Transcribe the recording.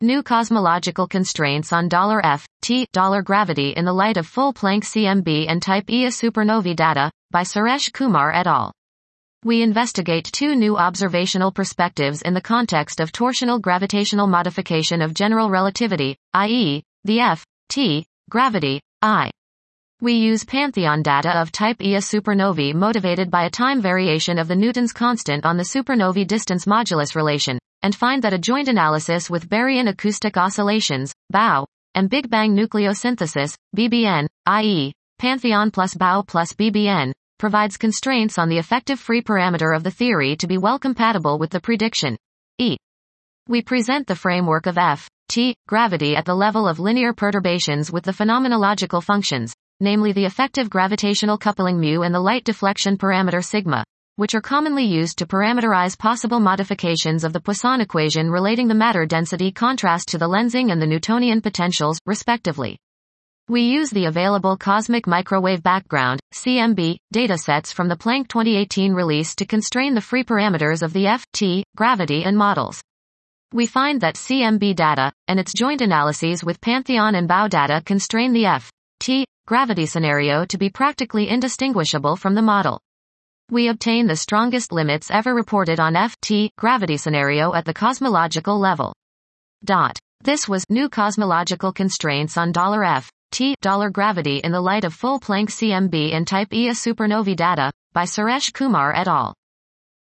New Cosmological Constraints on $F, Gravity in the Light of Full Planck CMB and Type Ia Supernovae Data, by Suresh Kumar et al. We investigate two new observational perspectives in the context of torsional gravitational modification of general relativity, i.e., the F, gravity, I. We use Pantheon data of type Ia supernovae motivated by a time variation of the Newton's constant on the supernovae distance modulus relation, and find that a joint analysis with baryon acoustic oscillations, BAO, and Big Bang nucleosynthesis, BBN, i.e., Pantheon plus BAO plus BBN, provides constraints on the effective free parameter of the theory to be well compatible with the prediction. We present the framework of F, gravity at the level of linear perturbations with the phenomenological functions, namely the effective gravitational coupling mu and the light deflection parameter sigma, which are commonly used to parameterize possible modifications of the Poisson equation relating the matter density contrast to the lensing and the Newtonian potentials, respectively. We use the available cosmic microwave background, CMB, datasets from the Planck 2018 release to constrain the free parameters of the F, gravity and models. We find that CMB data, and its joint analyses with Pantheon and BAO data constrain the F, gravity scenario to be practically indistinguishable from the model. We obtain the strongest limits ever reported on F, gravity scenario at the cosmological level. This was New Cosmological Constraints on $F, Gravity in the Light of Full Planck CMB and Type Ia Supernovae Data, by Suresh Kumar et al.